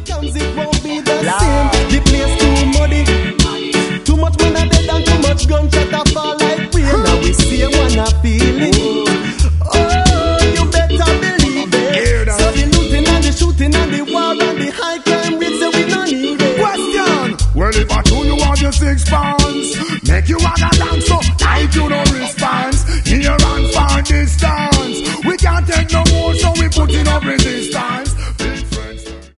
comes, it won't be the same. The place too muddy. Too much when I dead and too much gunshot a fall like rain. Now we see one a feeling. Oh, you better believe it. So the looting and the shooting and the war and the high crime rates, so we don't need it. Question. Well, if I told you want your 6 pounds, make you wanna dance so